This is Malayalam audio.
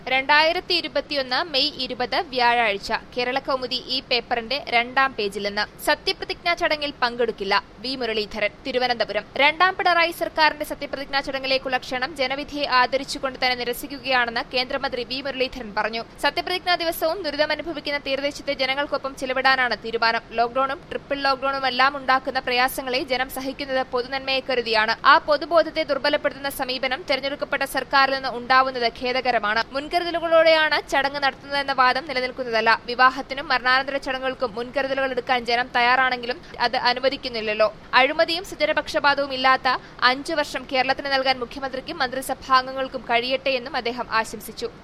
2021 മെയ് 20 വ്യാഴാഴ്ച കേരളകൗമുദി ഈ പേപ്പറിന്റെ 2ാം പേജിൽ നിന്ന് സത്യപ്രതിജ്ഞാ ചടങ്ങിൽ പങ്കെടുക്കില്ല വി മുരളീധരൻ തിരുവനന്തപുരം. രണ്ടാം പിണറായി സർക്കാരിന്റെ സത്യപ്രതിജ്ഞാ ചടങ്ങിലേക്കുള്ള ക്ഷണം ജനവിധിയെ ആദരിച്ചുകൊണ്ട് തന്നെ നിരസിക്കുകയാണെന്ന് കേന്ദ്രമന്ത്രി വി മുരളീധരൻ പറഞ്ഞു. സത്യപ്രതിജ്ഞാ ദിവസവും ദുരിതമനുഭവിക്കുന്ന തീരദേശത്തെ ജനങ്ങൾക്കൊപ്പം ചിലവിടാനാണ് തീരുമാനം. ലോക്ഡൌണും ട്രിപ്പിൾ ലോക്ഡൌണുമെല്ലാം ഉണ്ടാക്കുന്ന പ്രയാസങ്ങളെ ജനം സഹിക്കുന്നത് പൊതുനന്മയെ കരുതിയാണ്. ആ പൊതുബോധത്തെ ദുർബലപ്പെടുത്തുന്ന സമീപനം തെരഞ്ഞെടുക്കപ്പെട്ട സർക്കാരിൽ നിന്ന് ഉണ്ടാവുന്നത് ഖേദകരമാണ്. മുൻകരുതലുകളോടെയാണ് ചടങ്ങ് നടത്തുന്നതെന്ന വാദം നിലനിൽക്കുന്നതല്ല. വിവാഹത്തിനും മരണാനന്തര ചടങ്ങുകൾക്കും മുൻകരുതലുകൾ എടുക്കാൻ ജനം തയ്യാറാണെങ്കിലും അത് അനുവദിക്കുന്നില്ലല്ലോ. അഴിമതിയും സ്വജനപക്ഷപാതവും ഇല്ലാത്ത 5 വർഷം കേരളത്തിന് നൽകാൻ മുഖ്യമന്ത്രിക്കും മന്ത്രിസഭാംഗങ്ങൾക്കും കഴിയട്ടെ എന്നും അദ്ദേഹം ആശംസിച്ചു.